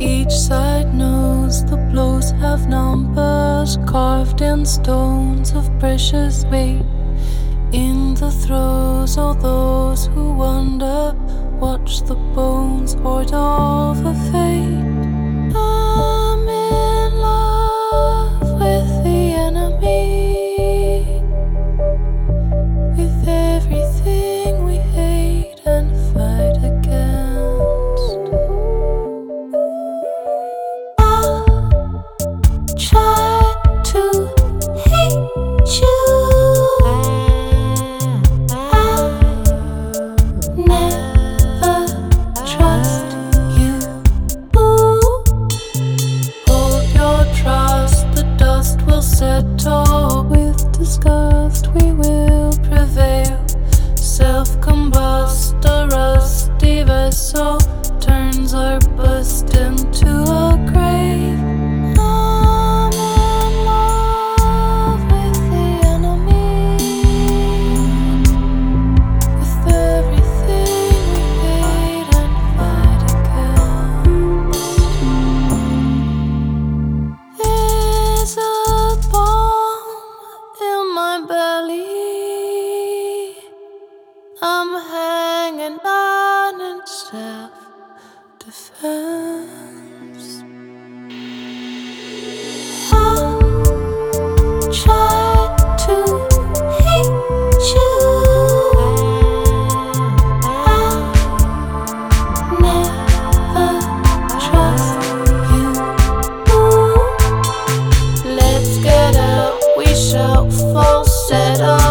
Each side knows the blows have numbers carved in stones of precious weight. In the throes of those who wonder, watch the bones hoard of a fate. I'm in love with the enemy, with everything we hate and fight against. I'll try to hate you. Settle with disgust, we will prevail. Self-combust, a rusty vessel turns our bust into a grave. I'm in love with the enemy, with everything we hate and fight against. There's a bomb in my belly, I'm hanging on in self-defense. I'll try to hate you. I'll never trust you. Let's get out, we shall falsetto.